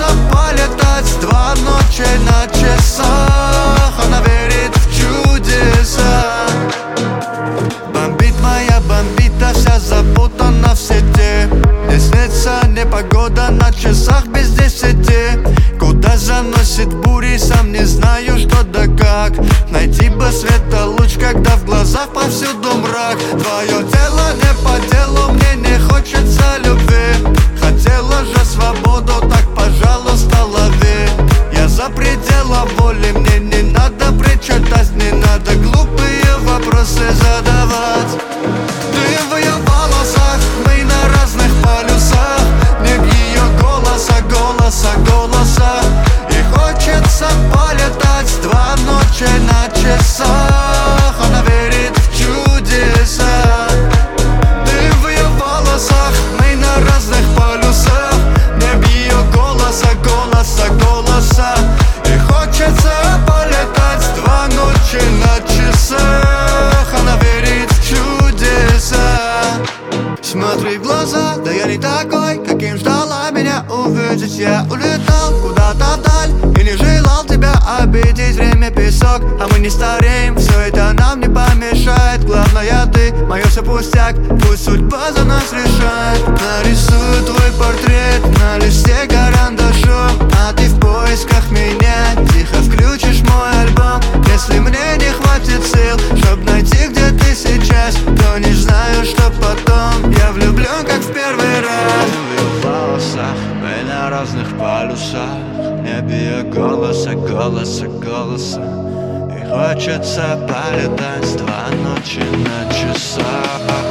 хочется полетать 2 ночи на часах. Она верит в чудеса. Бомбит моя бомбита, вся запутана в сети. Мне снится непогода на часах без 10. Куда заносит бури, сам не знаю, что да как. Найти бы светолуч, когда в глазах повсюду мрак. Твое тело не по делу, мне не хочется любви. Хотела же свободу, так пожалуйста лови. Я за пределом воли, мне не надо причитать, не надо глупые вопросы задавать. Ты в ее волосах, мы на разных полюсах. Не в ее голоса, голоса, голоса. И хочется полетать 2 ночи на часах. Она верит в чудеса. Ты в ее волосах, мы на разных полюсах. Не в ее голоса, голоса, голоса. И хочется полетать 2 ночи на часах. Она верит в чудеса. Смотри в глаза, да я не такой, каким ждала меня увидеть. Я улетал куда-то вдаль и не желал тебя обидеть. Время песок, а мы не стареем, все это нам не помешает. Главное ты, мое все пустяк, пусть судьба за нас решает. Нарисую твой портрет на листе карандашом, а ты в поисках меня, тихо включишь мой альбом. Если мне не хватит сил, чтоб найти, где ты сейчас, то не знаю, что потом. Я влюблен, как в первый раз. В ее волосах, мы на разных полюсах. Не бью голоса, голоса, голоса. И хочется полетать 2 ночи на часах.